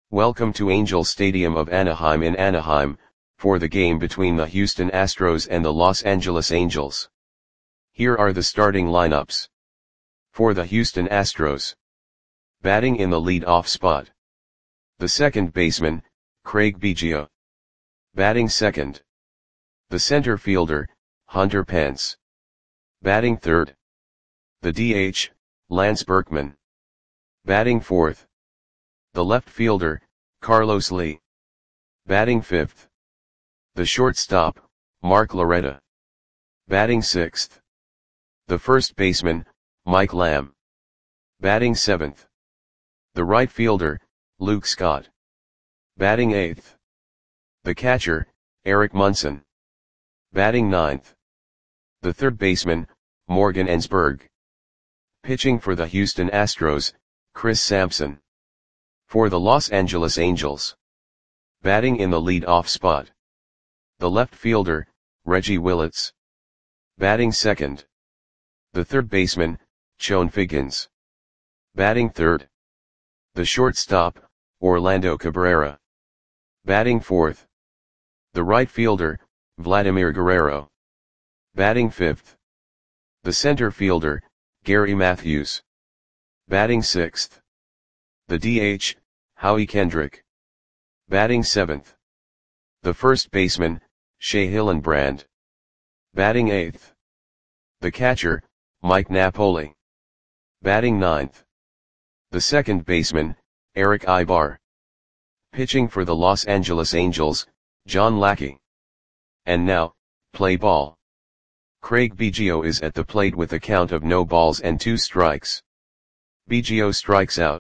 Welcome to Angel Stadium of Anaheim in Anaheim, for the game between the Houston Astros and the Los Angeles Angels. Here are the starting lineups. For the Houston Astros. Batting in the lead-off spot. The second baseman, Craig Biggio. Batting second. The center fielder, Hunter Pence. Batting third. The DH, Lance Berkman. Batting fourth. The left fielder, Carlos Lee. Batting fifth. The shortstop, Mark Loretta. Batting sixth. The first baseman, Mike Lamb. Batting seventh. The right fielder, Luke Scott. Batting eighth. The catcher, Eric Munson. Batting ninth. The third baseman, Morgan Ensberg. Pitching for the Houston Astros, Chris Sampson. For the Los Angeles Angels. Batting in the lead-off spot. The left fielder, Reggie Willits. Batting second. The third baseman, Chone Figgins. Batting third. The shortstop, Orlando Cabrera. Batting fourth. The right fielder, Vladimir Guerrero. Batting fifth. The center fielder, Gary Matthews. Batting sixth. The DH, Howie Kendrick. Batting seventh. The first baseman, Shea Hillenbrand. Batting eighth. The catcher, Mike Napoli. Batting ninth. The second baseman, Eric Aybar. Pitching for the Los Angeles Angels, John Lackey. And now, play ball. Craig Biggio is at the plate with a count of no balls and 2 strikes. Biggio strikes out.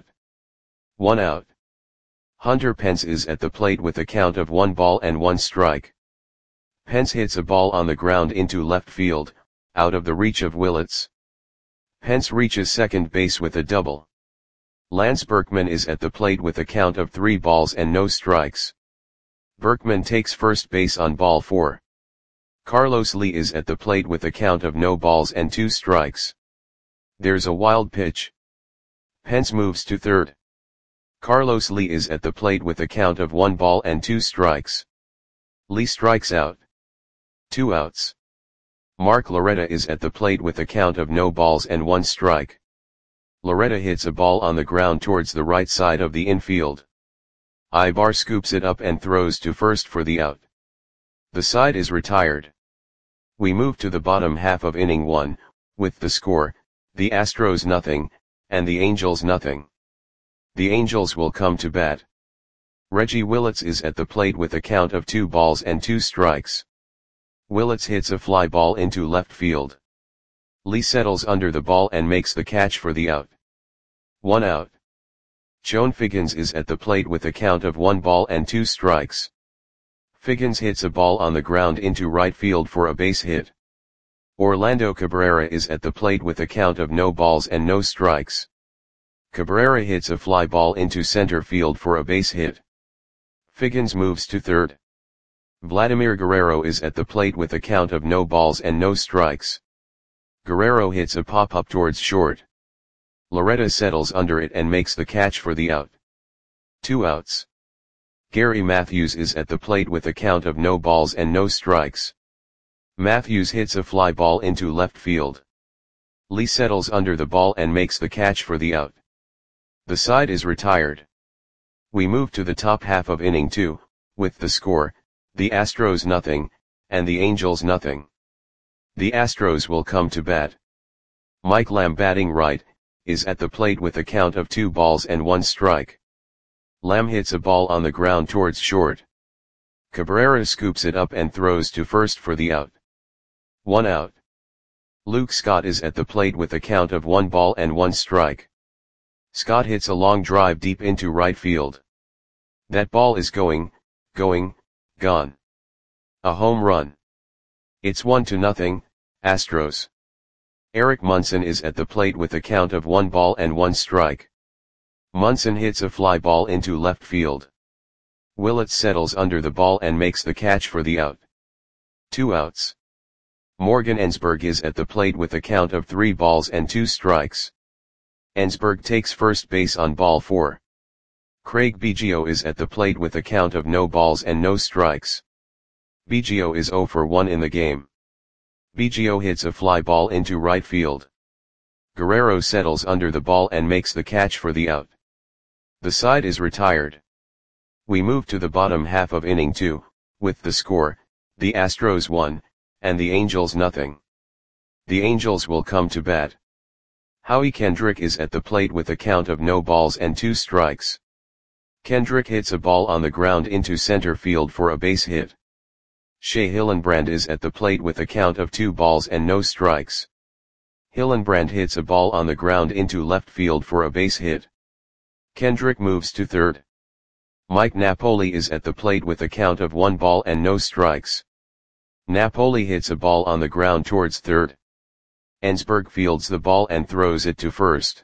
1 out. Hunter Pence is at the plate with a count of 1 ball and 1 strike. Pence hits a ball on the ground into left field, out of the reach of Willits. Pence reaches second base with a double. Lance Berkman is at the plate with a count of 3 balls and no strikes. Berkman takes first base on ball 4. Carlos Lee is at the plate with a count of no balls and 2 strikes. There's a wild pitch. Pence moves to third. Carlos Lee is at the plate with a count of 1 ball and 2 strikes. Lee strikes out. 2 outs. Mark Loretta is at the plate with a count of no balls and 1 strike. Loretta hits a ball on the ground towards the right side of the infield. Aybar scoops it up and throws to first for the out. The side is retired. We move to the bottom half of inning 1, with the score, the Astros nothing, and the Angels nothing. The Angels will come to bat. Reggie Willits is at the plate with a count of 2 balls and 2 strikes. Willits hits a fly ball into left field. Lee settles under the ball and makes the catch for the out. 1 out. Chone Figgins is at the plate with a count of 1 ball and 2 strikes. Figgins hits a ball on the ground into right field for a base hit. Orlando Cabrera is at the plate with a count of no balls and no strikes. Cabrera hits a fly ball into center field for a base hit. Figgins moves to third. Vladimir Guerrero is at the plate with a count of no balls and no strikes. Guerrero hits a pop-up towards short. Loretta settles under it and makes the catch for the out. 2 outs. Gary Matthews is at the plate with a count of no balls and no strikes. Matthews hits a fly ball into left field. Lee settles under the ball and makes the catch for the out. The side is retired. We move to the top half of inning 2, with the score, the Astros nothing, and the Angels nothing. The Astros will come to bat. Mike Lamb batting right, is at the plate with a count of 2 balls and 1 strike. Lamb hits a ball on the ground towards short. Cabrera scoops it up and throws to first for the out. 1 out. Luke Scott is at the plate with a count of 1 ball and 1 strike. Scott hits a long drive deep into right field. That ball is gone. A home run. It's 1-0, Astros. Eric Munson is at the plate with a count of 1 ball and 1 strike. Munson hits a fly ball into left field. Willits settles under the ball and makes the catch for the out. 2 outs. Morgan Ensberg is at the plate with a count of 3 balls and 2 strikes. Ensberg takes first base on ball 4. Craig Biggio is at the plate with a count of no balls and no strikes. Biggio is 0 for 1 in the game. Biggio hits a fly ball into right field. Guerrero settles under the ball and makes the catch for the out. The side is retired. We move to the bottom half of inning 2, with the score, the Astros 1, and the Angels nothing. The Angels will come to bat. Howie Kendrick is at the plate with a count of no balls and 2 strikes. Kendrick hits a ball on the ground into center field for a base hit. Shea Hillenbrand is at the plate with a count of 2 balls and no strikes. Hillenbrand hits a ball on the ground into left field for a base hit. Kendrick moves to third. Mike Napoli is at the plate with a count of 1 ball and no strikes. Napoli hits a ball on the ground towards third. Ensberg fields the ball and throws it to first.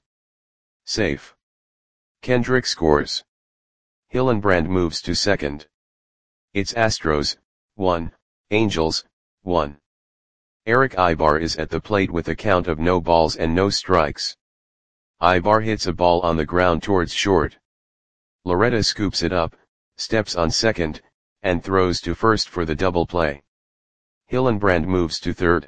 Safe. Kendrick scores. Hillenbrand moves to second. It's Astros, 1, Angels, 1. Eric Ibar is at the plate with a count of no balls and no strikes. Ibar hits a ball on the ground towards short. Loretta scoops it up, steps on second, and throws to first for the double play. Hillenbrand moves to third.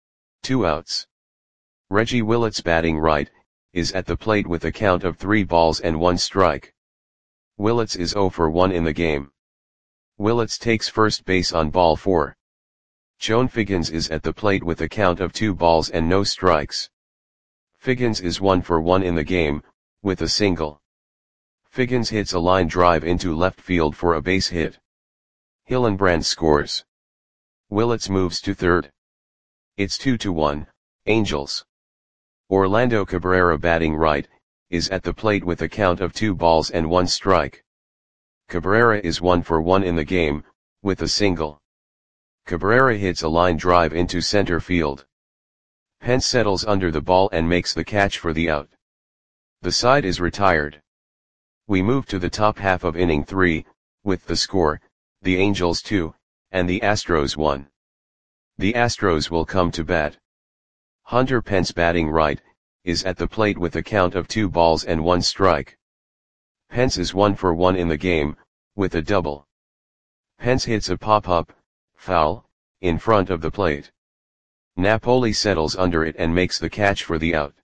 2 outs. Reggie Willits, batting right, is at the plate with a count of 3 balls and 1 strike. Willits is 0 for 1 in the game. Willits takes first base on ball 4. Chone Figgins is at the plate with a count of 2 balls and no strikes. Figgins is 1 for 1 in the game, with a single. Figgins hits a line drive into left field for a base hit. Hillenbrand scores. Willits moves to third. It's 2-1, Angels. Orlando Cabrera, batting right, is at the plate with a count of 2 balls and 1 strike. Cabrera is 1 for 1 in the game, with a single. Cabrera hits a line drive into center field. Pence settles under the ball and makes the catch for the out. The side is retired. We move to the top half of inning 3, with the score, the Angels 2, and the Astros 1. The Astros will come to bat. Hunter Pence, batting right, is at the plate with a count of 2 balls and 1 strike. Pence is 1 for 1 in the game, with a double. Pence hits a pop-up, foul, in front of the plate. Napoli settles under it and makes the catch for the out.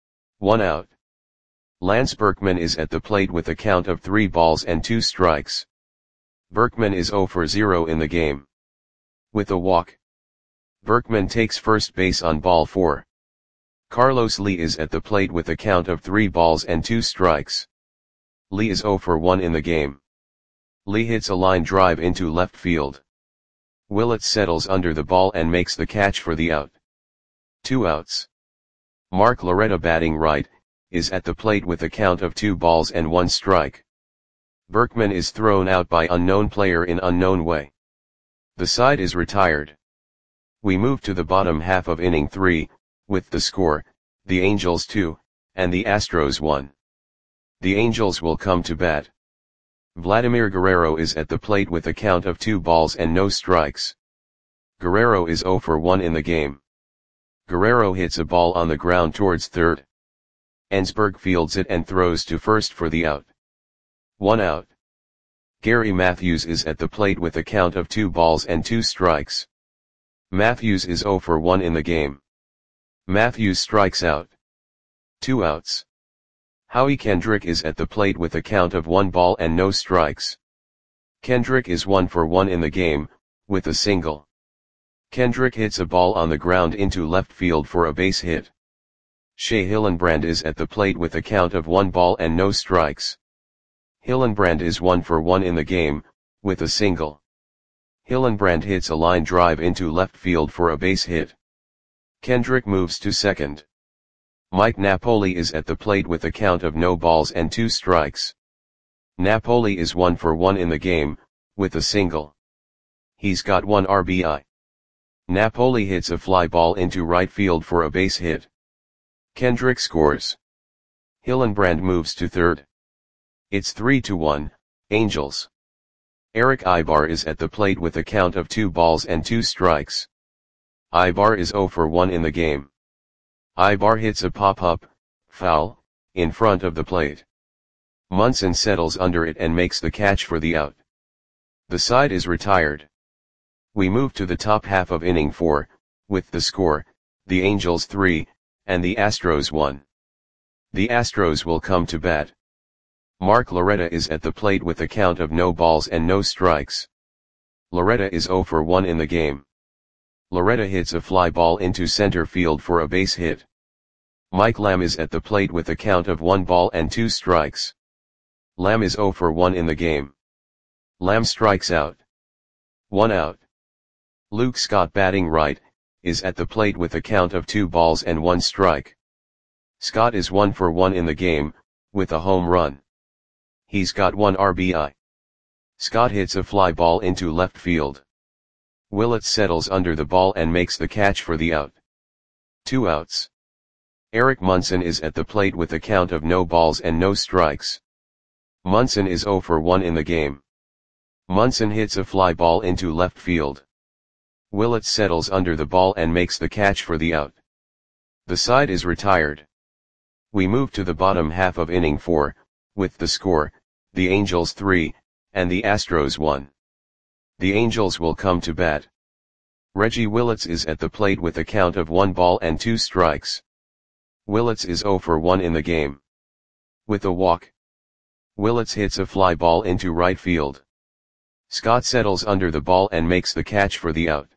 1 out. Lance Berkman is at the plate with a count of 3 balls and 2 strikes. Berkman is 0 for 0 in the game. With a walk. Berkman takes first base on ball 4. Carlos Lee is at the plate with a count of 3 balls and 2 strikes. Lee is 0 for 1 in the game. Lee hits a line drive into left field. Willits settles under the ball and makes the catch for the out. 2 outs. Mark Loretta, batting right, is at the plate with a count of 2 balls and 1 strike. Berkman is thrown out by unknown player in unknown way. The side is retired. We move to the bottom half of inning 3, with the score, the Angels 2, and the Astros 1. The Angels will come to bat. Vladimir Guerrero is at the plate with a count of 2 balls and no strikes. Guerrero is 0 for 1 in the game. Guerrero hits a ball on the ground towards third. Ensberg fields it and throws to first for the out. 1 out. Gary Matthews is at the plate with a count of 2 balls and 2 strikes. Matthews is 0 for 1 in the game. Matthews strikes out. 2 outs. Howie Kendrick is at the plate with a count of 1 ball and no strikes. Kendrick is 1 for 1 in the game, with a single. Kendrick hits a ball on the ground into left field for a base hit. Shea Hillenbrand is at the plate with a count of 1 ball and no strikes. Hillenbrand is 1 for 1 in the game, with a single. Hillenbrand hits a line drive into left field for a base hit. Kendrick moves to second. Mike Napoli is at the plate with a count of no balls and 2 strikes. Napoli is 1 for 1 in the game, with a single. He's got 1 RBI. Napoli hits a fly ball into right field for a base hit. Kendrick scores. Hillenbrand moves to third. It's 3-1, Angels. Eric Ibar is at the plate with a count of 2 balls and 2 strikes. Ibar is 0 for 1 in the game. Ibar hits a pop-up, foul, in front of the plate. Munson settles under it and makes the catch for the out. The side is retired. We move to the top half of inning 4, with the score, the Angels 3, and the Astros 1. The Astros will come to bat. Mark Loretta is at the plate with a count of no balls and no strikes. Loretta is 0 for 1 in the game. Loretta hits a fly ball into center field for a base hit. Mike Lamb is at the plate with a count of 1 ball and 2 strikes. Lamb is 0 for 1 in the game. Lamb strikes out. 1 out. Luke Scott, batting right, is at the plate with a count of 2 balls and 1 strike. Scott is 1 for 1 in the game, with a home run. He's got 1 RBI. Scott hits a fly ball into left field. Willett settles under the ball and makes the catch for the out. 2 outs. Eric Munson is at the plate with a count of no balls and no strikes. Munson is 0 for 1 in the game. Munson hits a fly ball into left field. Willett settles under the ball and makes the catch for the out. The side is retired. We move to the bottom half of inning 4, with the score, the Angels 3, and the Astros 1. The Angels will come to bat. Reggie Willits is at the plate with a count of 1 ball and 2 strikes. Willits is 0 for 1 in the game. With a walk. Willits hits a fly ball into right field. Scott settles under the ball and makes the catch for the out.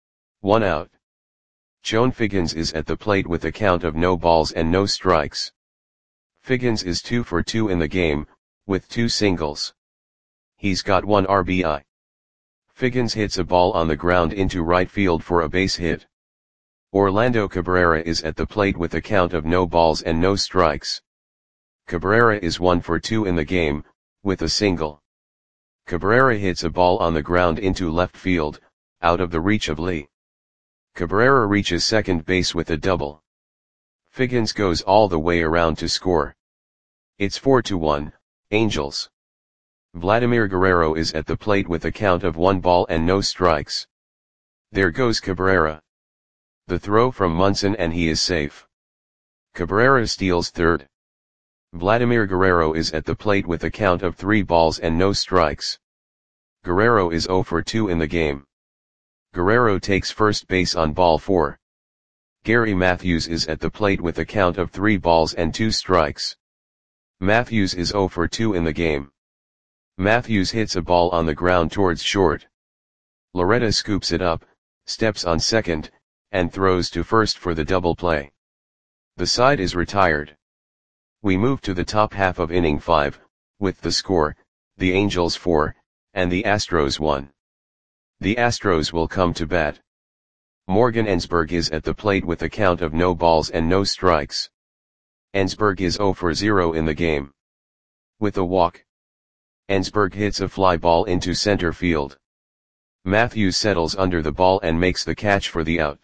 1 out. Joan Figgins is at the plate with a count of no balls and no strikes. Figgins is 2 for 2 in the game, with 2 singles. He's got 1 RBI. Figgins hits a ball on the ground into right field for a base hit. Orlando Cabrera is at the plate with a count of no balls and no strikes. Cabrera is 1 for 2 in the game, with a single. Cabrera hits a ball on the ground into left field, out of the reach of Lee. Cabrera reaches second base with a double. Figgins goes all the way around to score. It's 4-1, Angels. Vladimir Guerrero is at the plate with a count of 1 ball and no strikes. There goes Cabrera. The throw from Munson and he is safe. Cabrera steals third. Vladimir Guerrero is at the plate with a count of 3 balls and no strikes. Guerrero is 0 for 2 in the game. Guerrero takes first base on ball 4. Gary Matthews is at the plate with a count of 3 balls and 2 strikes. Matthews is 0 for 2 in the game. Matthews hits a ball on the ground towards short. Loretta scoops it up, steps on second, and throws to first for the double play. The side is retired. We move to the top half of inning 5, with the score, the Angels 4, and the Astros 1. The Astros will come to bat. Morgan Ensberg is at the plate with a count of no balls and no strikes. Ensberg is 0 for 0 in the game. With a walk. Ensberg hits a fly ball into center field. Matthews settles under the ball and makes the catch for the out.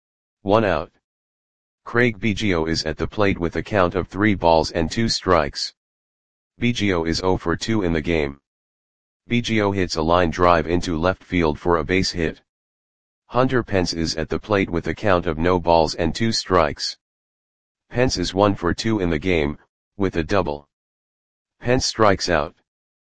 1 out. Craig Biggio is at the plate with a count of 3 balls and 2 strikes. Biggio is 0 for 2 in the game. Biggio hits a line drive into left field for a base hit. Hunter Pence is at the plate with a count of no balls and 2 strikes. Pence is 1 for 2 in the game, with a double. Pence strikes out.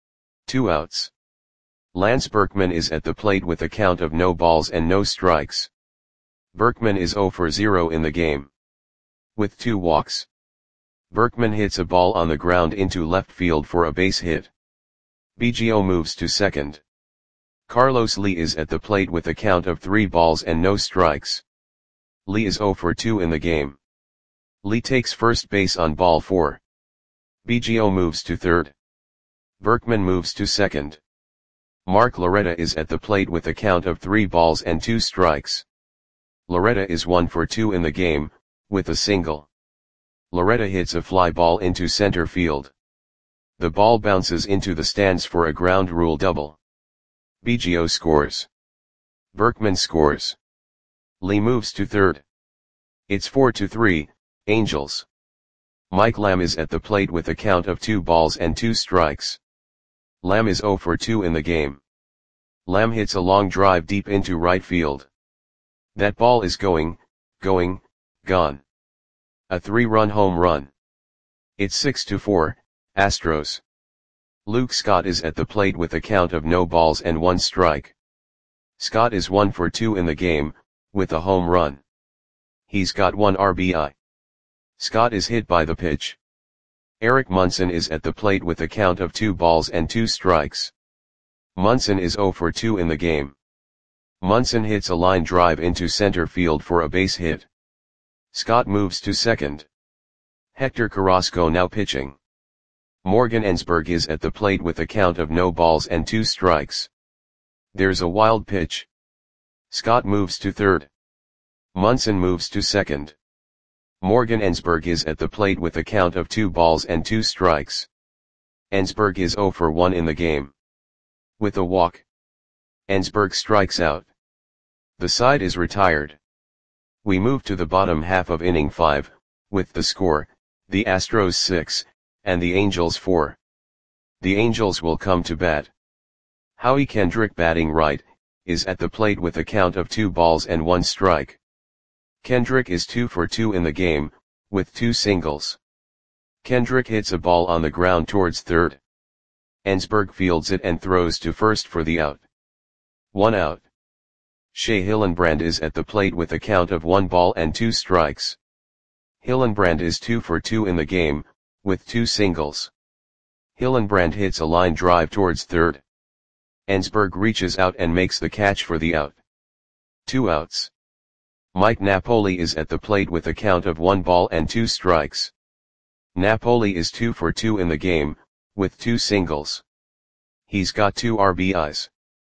2 outs. Lance Berkman is at the plate with a count of no balls and no strikes. Berkman is 0 for 0 in the game. With 2 walks. Berkman hits a ball on the ground into left field for a base hit. Biggio moves to second. Carlos Lee is at the plate with a count of 3 balls and no strikes. Lee is 0 for 2 in the game. Lee takes first base on ball 4. Biggio moves to third. Berkman moves to second. Mark Loretta is at the plate with a count of 3 balls and 2 strikes. Loretta is 1 for 2 in the game, with a single. Loretta hits a fly ball into center field. The ball bounces into the stands for a ground rule double. Biggio scores. Berkman scores. Lee moves to third. It's 4-3, Angels. Mike Lamb is at the plate with a count of 2 balls and 2 strikes. Lamb is 0 for 2 in the game. Lamb hits a long drive deep into right field. That ball is gone. A 3-run home run. It's 6-4, Astros. Luke Scott is at the plate with a count of no balls and 1 strike. Scott is 1 for 2 in the game, with a home run. He's got 1 RBI. Scott is hit by the pitch. Eric Munson is at the plate with a count of 2 balls and 2 strikes. Munson is 0 for 2 in the game. Munson hits a line drive into center field for a base hit. Scott moves to second. Hector Carrasco now pitching. Morgan Ensberg is at the plate with a count of no balls and 2 strikes. There's a wild pitch. Scott moves to third. Munson moves to second. Morgan Ensberg is at the plate with a count of 2 balls and 2 strikes. Ensberg is 0 for 1 in the game. With a walk, Ensberg strikes out. The side is retired. We move to the bottom half of inning 5, with the score, the Astros 6, and the Angels 4. The Angels will come to bat. Howie Kendrick, batting right, is at the plate with a count of 2 balls and 1 strike. Kendrick is 2 for 2 in the game, with 2 singles. Kendrick hits a ball on the ground towards third. Ensberg fields it and throws to first for the out. 1 out. Shea Hillenbrand is at the plate with a count of 1 ball and 2 strikes. Hillenbrand is 2 for 2 in the game, with 2 singles. Hillenbrand hits a line drive towards third. Ensberg reaches out and makes the catch for the out. 2 outs. Mike Napoli is at the plate with a count of 1 ball and 2 strikes. Napoli is 2 for 2 in the game, with 2 singles. He's got 2 RBIs.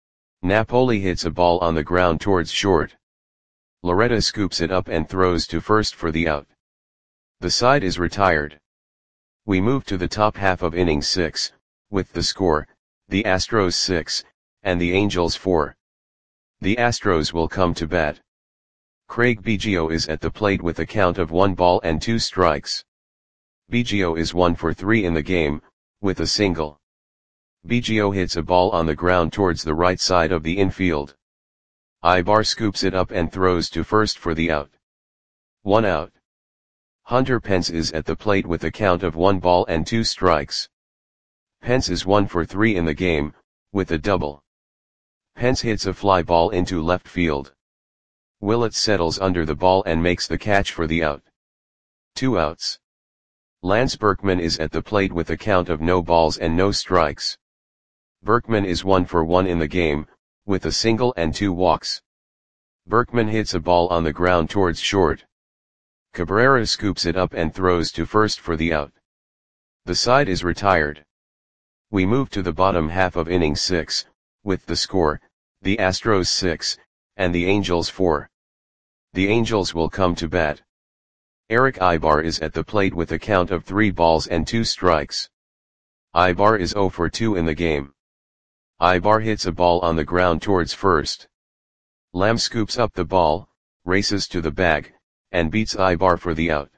Napoli hits a ball on the ground towards short. Loretta scoops it up and throws to first for the out. The side is retired. We move to the top half of inning 6, with the score, the Astros 6, and the Angels 4. The Astros will come to bat. Craig Biggio is at the plate with a count of 1 ball and 2 strikes. Biggio is 1 for 3 in the game, with a single. Biggio hits a ball on the ground towards the right side of the infield. Ibar scoops it up and throws to first for the out. 1 out. Hunter Pence is at the plate with a count of 1 ball and 2 strikes. Pence is 1 for 3 in the game, with a double. Pence hits a fly ball into left field. Willett settles under the ball and makes the catch for the out. 2 outs. Lance Berkman is at the plate with a count of no balls and no strikes. Berkman is 1 for 1 in the game, with a single and 2 walks. Berkman hits a ball on the ground towards short. Cabrera scoops it up and throws to first for the out. The side is retired. We move to the bottom half of inning 6, with the score, the Astros 6, and the Angels 4. The Angels will come to bat. Eric Ibar is at the plate with a count of 3 balls and 2 strikes. Ibar is 0 for 2 in the game. Ibar hits a ball on the ground towards first. Lamb scoops up the ball, races to the bag, and beats Ibar for the out.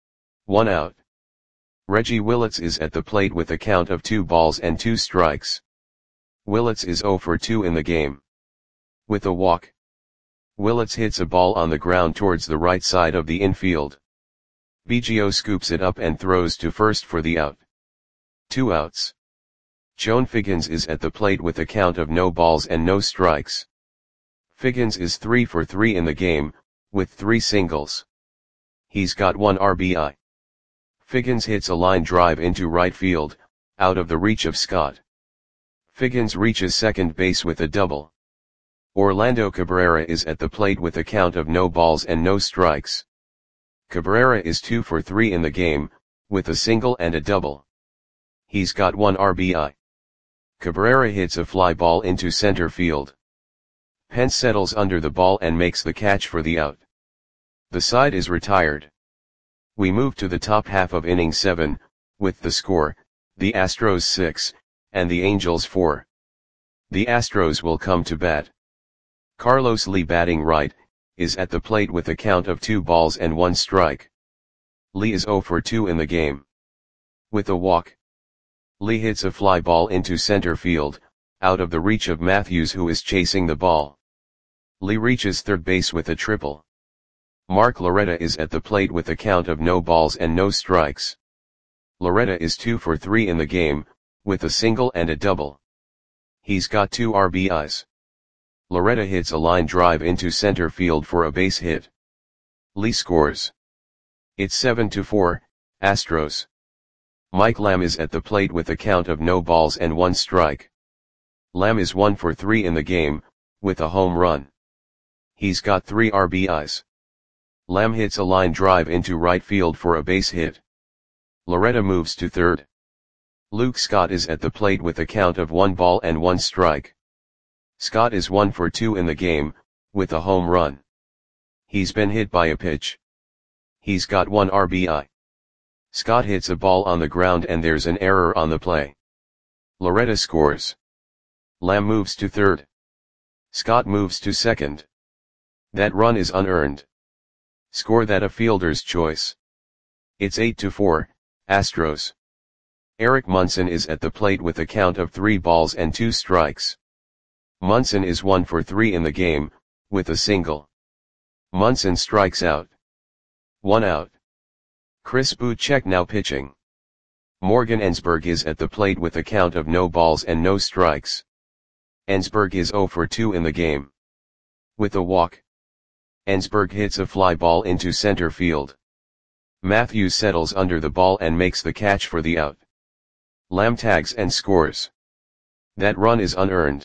1 out. Reggie Willits is at the plate with a count of 2 balls and 2 strikes. Willits is 0 for 2 in the game. With a walk, Willits hits a ball on the ground towards the right side of the infield. Biggio scoops it up and throws to first for the out. 2 outs. Joan Figgins is at the plate with a count of no balls and no strikes. Figgins is 3 for 3 in the game, with 3 singles. He's got 1 RBI. Figgins hits a line drive into right field, out of the reach of Scott. Figgins reaches second base with a double. Orlando Cabrera is at the plate with a count of no balls and no strikes. Cabrera is 2 for 3 in the game, with a single and a double. He's got 1 RBI. Cabrera hits a fly ball into center field. Pence settles under the ball and makes the catch for the out. The side is retired. We move to the top half of inning 7, with the score, the Astros 6, and the Angels 4. The Astros will come to bat. Carlos Lee, batting right, is at the plate with a count of 2 balls and 1 strike. Lee is 0 for 2 in the game. With a walk, Lee hits a fly ball into center field, out of the reach of Matthews, who is chasing the ball. Lee reaches third base with a triple. Mark Loretta is at the plate with a count of no balls and no strikes. Loretta is 2 for 3 in the game, with a single and a double. He's got 2 RBIs. Loretta hits a line drive into center field for a base hit. Lee scores. It's 7-4, Astros. Mike Lamb is at the plate with a count of no balls and 1 strike. Lamb is 1 for 3 in the game, with a home run. He's got 3 RBIs. Lamb hits a line drive into right field for a base hit. Loretta moves to third. Luke Scott is at the plate with a count of 1 ball and 1 strike. Scott is 1 for 2 in the game, with a home run. He's been hit by a pitch. He's got 1 RBI. Scott hits a ball on the ground and there's an error on the play. Loretta scores. Lamb moves to third. Scott moves to second. That run is unearned. Score that a fielder's choice. It's 8-4, Astros. Eric Munson is at the plate with a count of 3 balls and 2 strikes. Munson is 1 for 3 in the game, with a single. Munson strikes out. 1 out. Chris Bouchek now pitching. Morgan Ensberg is at the plate with a count of no balls and no strikes. Ensberg is 0 for 2 in the game. With a walk. Ensberg hits a fly ball into center field. Matthews settles under the ball and makes the catch for the out. Lamb tags and scores. That run is unearned.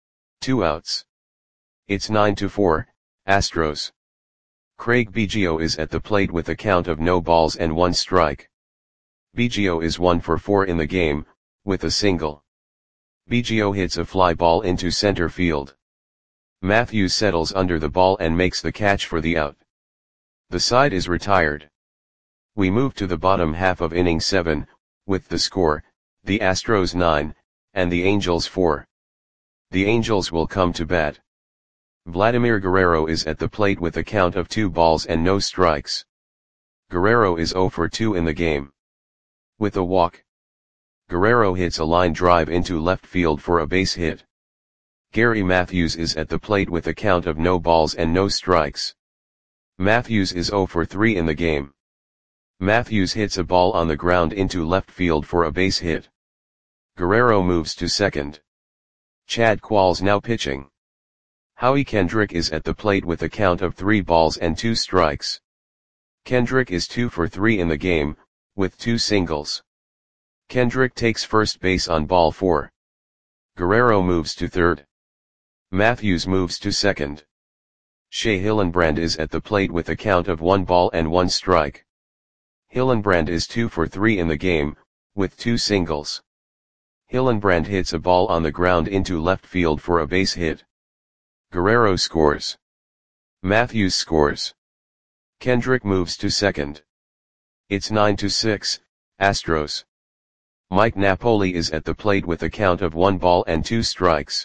2 outs. It's 9-4, Astros. Craig Biggio is at the plate with a count of no balls and 1 strike. Biggio is 1 for 4 in the game, with a single. Biggio hits a fly ball into center field. Matthews settles under the ball and makes the catch for the out. The side is retired. We move to the bottom half of inning 7, with the score, the Astros 9, and the Angels 4. The Angels will come to bat. Vladimir Guerrero is at the plate with a count of 2 balls and no strikes. Guerrero is 0 for 2 in the game. With a walk. Guerrero hits a line drive into left field for a base hit. Gary Matthews is at the plate with a count of no balls and no strikes. Matthews is 0 for 3 in the game. Matthews hits a ball on the ground into left field for a base hit. Guerrero moves to second. Chad Qualls now pitching. Howie Kendrick is at the plate with a count of 3 balls and 2 strikes. Kendrick is 2 for 3 in the game, with 2 singles. Kendrick takes first base on ball 4. Guerrero moves to third. Matthews moves to second. Shea Hillenbrand is at the plate with a count of 1 ball and 1 strike. Hillenbrand is 2 for 3 in the game, with 2 singles. Hillenbrand hits a ball on the ground into left field for a base hit. Guerrero scores. Matthews scores. Kendrick moves to second. It's 9-6, Astros. Mike Napoli is at the plate with a count of 1 ball and 2 strikes.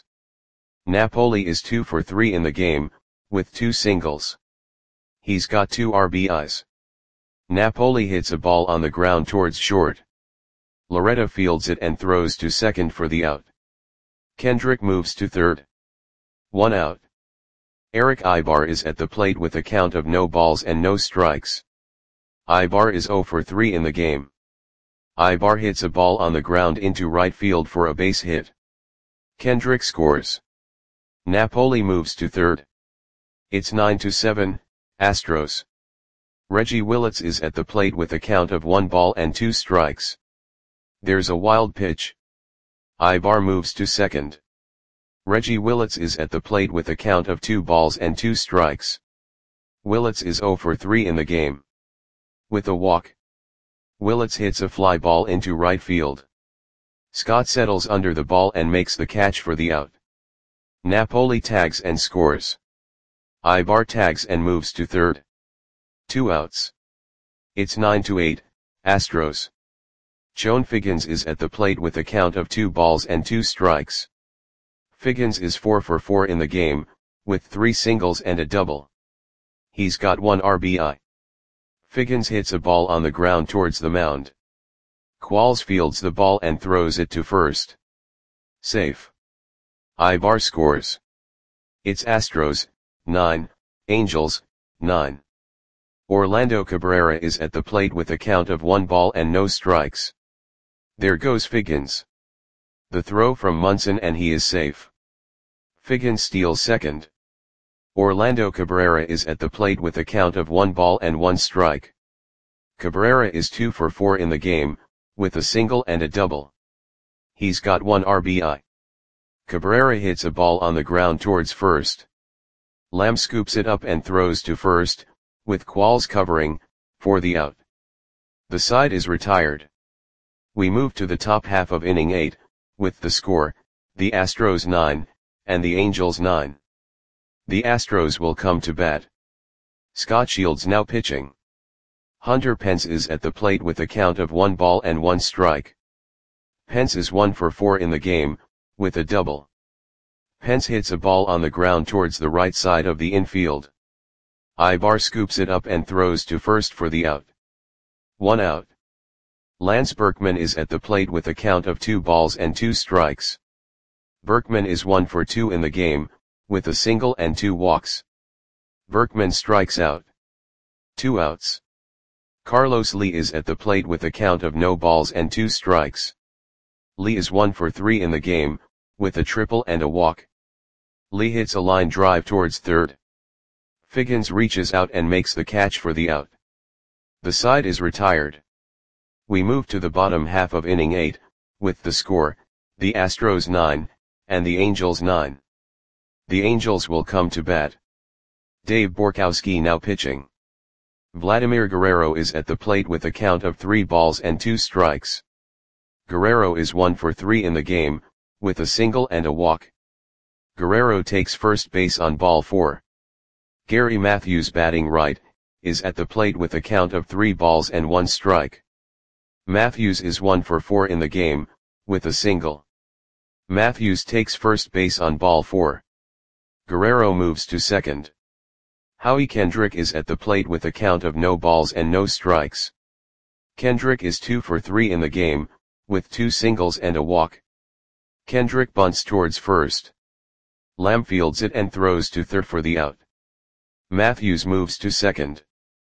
Napoli is 2 for 3 in the game, with 2 singles. He's got 2 RBIs. Napoli hits a ball on the ground towards short. Loretta fields it and throws to second for the out. Kendrick moves to third. 1 out. Eric Ibar is at the plate with a count of no balls and no strikes. Ibar is 0 for 3 in the game. Ibar hits a ball on the ground into right field for a base hit. Kendrick scores. Napoli moves to third. It's 9-7, Astros. Reggie Willits is at the plate with a count of 1 ball and 2 strikes. There's a wild pitch. Ibar moves to second. Reggie Willits is at the plate with a count of 2 balls and 2 strikes. Willits is 0 for 3 in the game. With a walk. Willits hits a fly ball into right field. Scott settles under the ball and makes the catch for the out. Napoli tags and scores. Ibar tags and moves to third. 2 outs. It's 9-8, Astros. Chone Figgins is at the plate with a count of 2 balls and 2 strikes. Figgins is 4 for 4 in the game, with 3 singles and a double. He's got 1 RBI. Figgins hits a ball on the ground towards the mound. Qualls fields the ball and throws it to first. Safe. Ibar scores. It's Astros, 9, Angels, 9. Orlando Cabrera is at the plate with a count of 1 ball and no strikes. There goes Figgins. The throw from Munson and he is safe. Figgins steals second. Orlando Cabrera is at the plate with a count of 1 ball and 1 strike. Cabrera is 2 for 4 in the game, with a single and a double. He's got 1 RBI. Cabrera hits a ball on the ground towards first. Lamb scoops it up and throws to first, with Qualls covering, for the out. The side is retired. We move to the top half of inning 8, with the score, the Astros 9, and the Angels 9. The Astros will come to bat. Scott Shields now pitching. Hunter Pence is at the plate with a count of 1 ball and 1 strike. Pence is 1 for 4 in the game, with a double. Pence hits a ball on the ground towards the right side of the infield. Ibar scoops it up and throws to first for the out. 1 out. Lance Berkman is at the plate with a count of 2 balls and 2 strikes. Berkman is 1 for 2 in the game, with a single and 2 walks. Berkman strikes out. 2 outs. Carlos Lee is at the plate with a count of no balls and 2 strikes. Lee is 1 for 3 in the game, with a triple and a walk. Lee hits a line drive towards third. Figgins reaches out and makes the catch for the out. The side is retired. We move to the bottom half of inning 8, with the score, the Astros 9, and the Angels 9. The Angels will come to bat. Dave Borkowski now pitching. Vladimir Guerrero is at the plate with a count of 3 balls and 2 strikes. Guerrero is 1 for 3 in the game, with a single and a walk. Guerrero takes first base on ball 4. Gary Matthews batting right, is at the plate with a count of 3 balls and 1 strike. Matthews is 1 for 4 in the game, with a single. Matthews takes first base on ball 4. Guerrero moves to second. Howie Kendrick is at the plate with a count of no balls and no strikes. Kendrick is 2 for 3 in the game, with 2 singles and a walk. Kendrick bunts towards first. Lamb fields it and throws to third for the out. Matthews moves to second.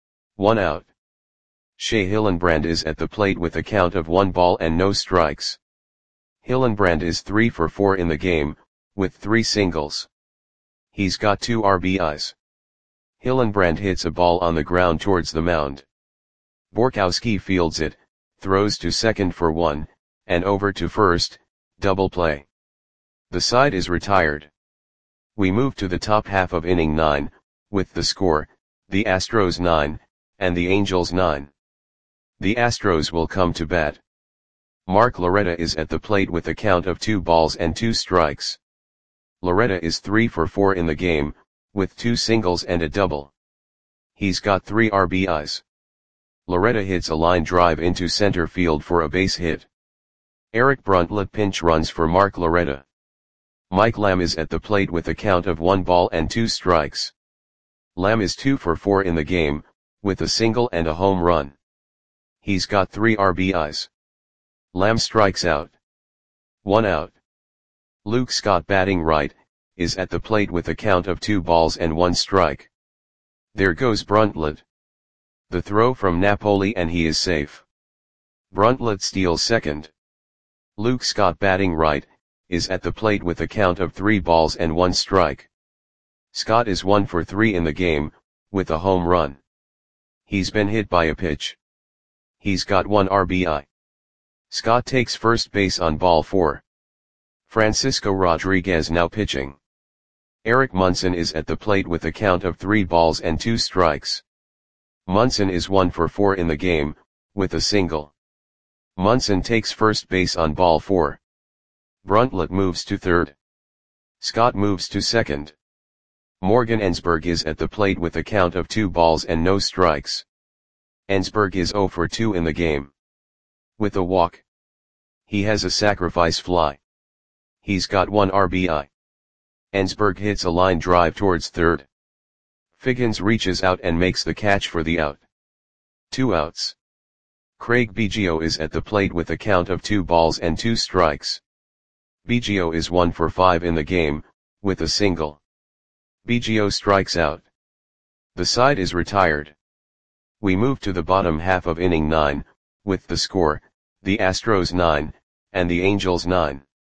1 out. Shea Hillenbrand is at the plate with a count of 1 ball and no strikes. Hillenbrand is 3 for 4 in the game, with 3 singles. He's got 2 RBIs. Hillenbrand hits a ball on the ground towards the mound. Borkowski fields it, throws to second for 1, and over to first, double play. The side is retired. We move to the top half of inning 9, with the score, the Astros 9, and the Angels 9. The Astros will come to bat. Mark Loretta is at the plate with a count of 2 balls and 2 strikes. Loretta is 3 for 4 in the game, with 2 singles and a double. He's got 3 RBIs. Loretta hits a line drive into center field for a base hit. Eric Bruntlett pinch runs for Mark Loretta. Mike Lamb is at the plate with a count of 1 ball and 2 strikes. Lamb is 2 for 4 in the game, with a single and a home run. He's got 3 RBIs. Lamb strikes out. 1 out. Luke Scott batting right, is at the plate with a count of 2 balls and 1 strike. There goes Bruntlett. The throw from Napoli and he is safe. Bruntlett steals second. Luke Scott batting right, is at the plate with a count of 3 balls and 1 strike. Scott is 1 for 3 in the game, with a home run. He's been hit by a pitch. He's got 1 RBI. Scott takes first base on ball 4. Francisco Rodriguez now pitching. Eric Munson is at the plate with a count of 3 balls and 2 strikes. Munson is 1 for 4 in the game, with a single. Munson takes first base on ball 4. Bruntlett moves to third. Scott moves to second. Morgan Ensberg is at the plate with a count of 2 balls and no strikes. Ensberg is 0 for 2 in the game. With a walk. He has a sacrifice fly. He's got 1 RBI. Ensberg hits a line drive towards third. Figgins reaches out and makes the catch for the out. 2 outs. Craig Biggio is at the plate with a count of 2 balls and 2 strikes. Biggio is 1 for 5 in the game, with a single. Biggio strikes out. The side is retired. We move to the bottom half of inning 9, with the score, the Astros 9, and the Angels 9.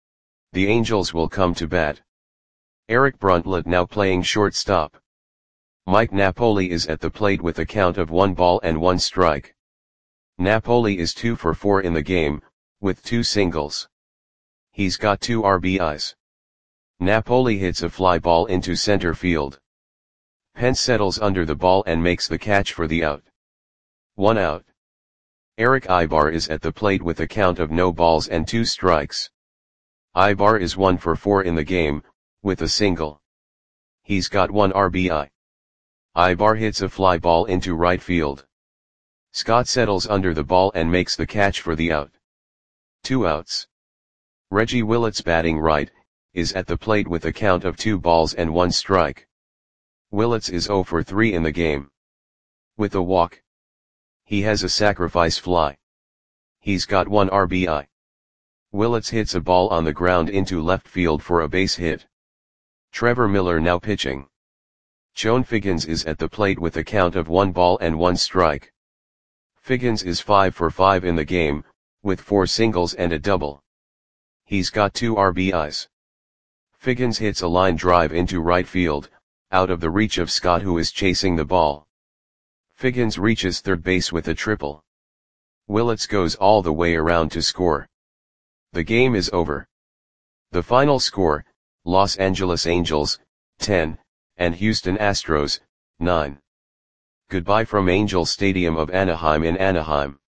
The Angels will come to bat. Eric Bruntlett now playing shortstop. Mike Napoli is at the plate with a count of 1 ball and 1 strike. Napoli is 2 for 4 in the game, with 2 singles. He's got 2 RBIs. Napoli hits a fly ball into center field. Pence settles under the ball and makes the catch for the out. 1 out. Eric Aybar is at the plate with a count of no balls and 2 strikes. Aybar is 1 for 4 in the game, with a single. He's got 1 RBI. Aybar hits a fly ball into right field. Scott settles under the ball and makes the catch for the out. 2 outs. Reggie Willits, batting right, is at the plate with a count of 2 balls and 1 strike. Willits is 0 for 3 in the game. With a walk. He has a sacrifice fly. He's got 1 RBI. Willits hits a ball on the ground into left field for a base hit. Trevor Miller now pitching. Joan Figgins is at the plate with a count of 1 ball and 1 strike. Figgins is 5 for 5 in the game, with 4 singles and a double. He's got 2 RBIs. Figgins hits a line drive into right field, out of the reach of Scott, who is chasing the ball. Figgins reaches third base with a triple. Willits goes all the way around to score. The game is over. The final score, Los Angeles Angels, 10, and Houston Astros, 9. Goodbye from Angel Stadium of Anaheim in Anaheim.